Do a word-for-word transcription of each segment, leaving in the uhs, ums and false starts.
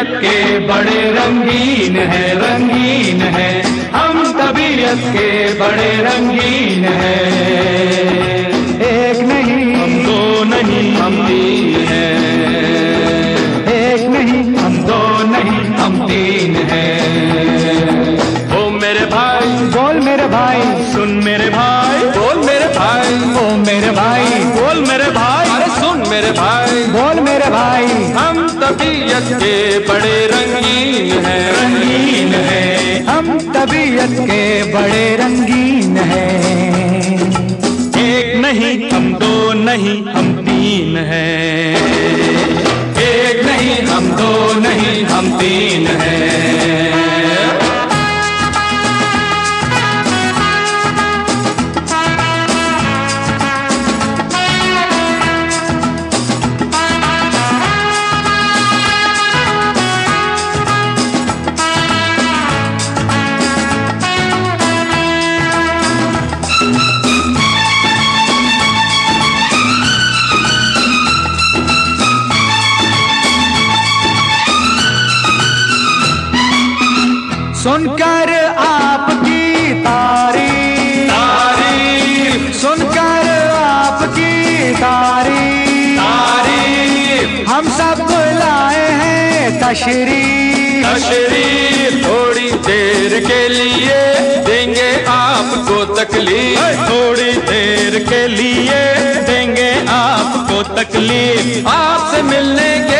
तबीयत के बड़े रंगीन है, रंगीन है। हम तबीयत के बड़े रंगीन है। एक नहीं हम दो नहीं हम तीन है। एक नहीं हम दो नहीं हम तीन है। ओ मेरे भाई बोल मेरे भाई, सुन मेरे भाई, बोल मेरे भाई, ओ मेरे भाई, बोल मेरे भाई, अरे सुन मेरे भाई, बोल मेरे भाई। हम तबीयत के बड़े रंगीन है, रंगीन है। हम तबीयत के बड़े रंगीन है। एक नहीं हम दो नहीं हम तीन है। एक नहीं हम दो नहीं हम तीन है। सुनकर आपकी तारीफ, तारीफ, सुनकर आपकी तारीफ, तारीफ, हम सब लाए हैं तशरीफ। तशरीफ, थोड़ी देर के लिए देंगे आपको तकलीफ। थोड़ी देर के लिए देंगे आपको तकलीफ। आपसे मिलने के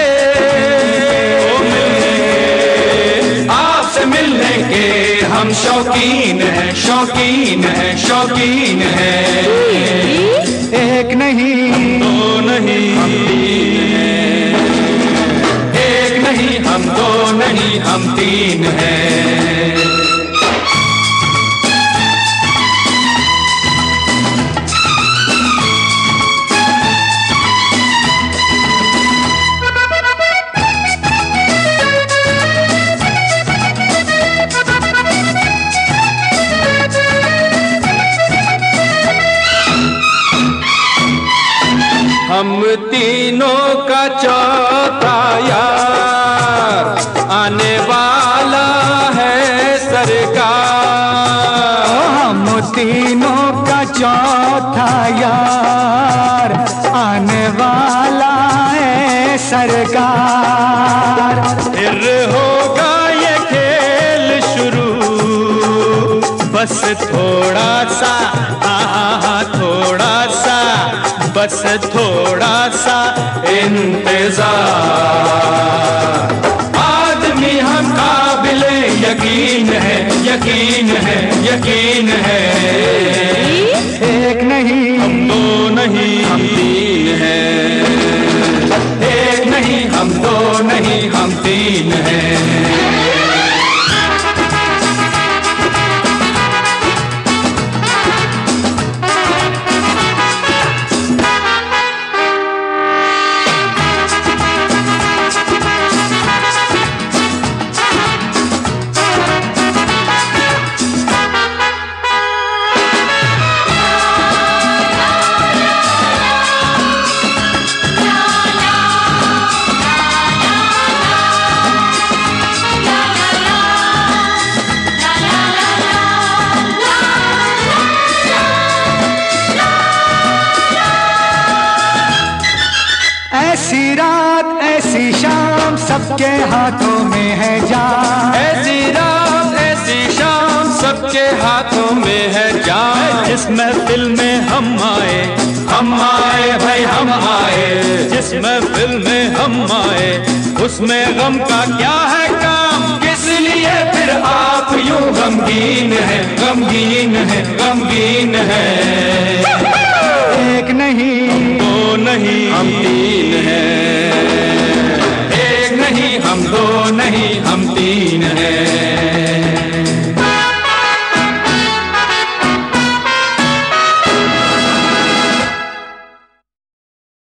आपसे मिलने के हम शौकीन हैं, शौकीन हैं, शौकीन हैं। एक नहीं दो नहीं हम तीन हैं। एक नहीं हम दो नहीं हम तीन हैं। हम तीनों का चौथा यार आने वाला है सरकार। हम तीनों का चौथा यार आने वाला है सरकार। फिर होगा ये खेल शुरू, बस थोड़ा सा, हाँ थोड़ा सा, बस थोड़ा सा इंतजार। आदमी हम काबिले यकीन है, यकीन है, यकीन है। एक नहीं हम दो नहीं हम तीन है। एक नहीं हम दो नहीं हम तीन है। ऐसी रात ऐसी शाम सबके हाथों में है जान। ऐसी रात ऐसी शाम सबके हाथों में है जान। जिस महफिल में हम आए, हम आए भाई हम आए। जिस महफिल में हम आए उसमें गम का क्या है काम। किस लिए फिर आप यूं गमगीन है, गमगीन है, गमगीन है।